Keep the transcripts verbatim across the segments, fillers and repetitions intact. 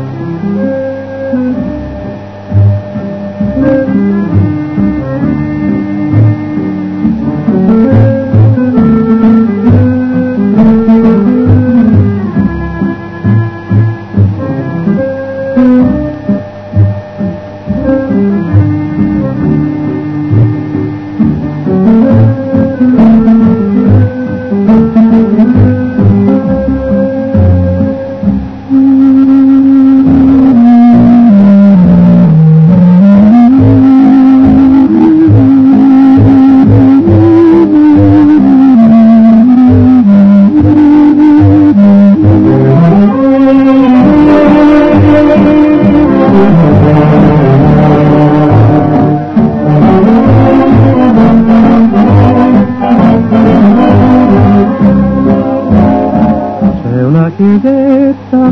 chiesetta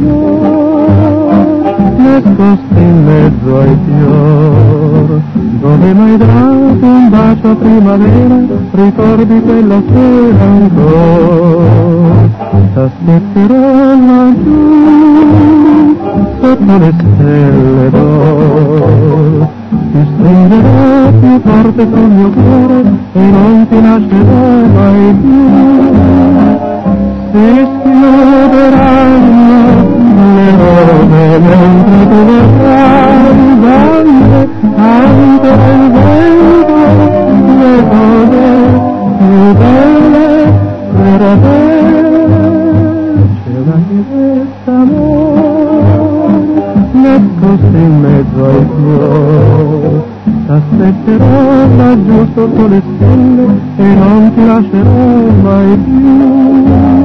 nascosta in mezzo ai fior, dove m'hai dato un bacio a primavera, ricordi quella sera ancora. T'aspetterò laggiù sotto le stelle d'oro, ti stringerò più forte sul mio cuore e non ti lascerò mai più. Si schiuderanno le ore mentre tu vedrai dalle anche il vento le cose più belle per te. C'è una chiesetta amore nascosta in mezzo ai fiori, t'aspetterò laggiù sotto le stelle e non ti lascerò mai più.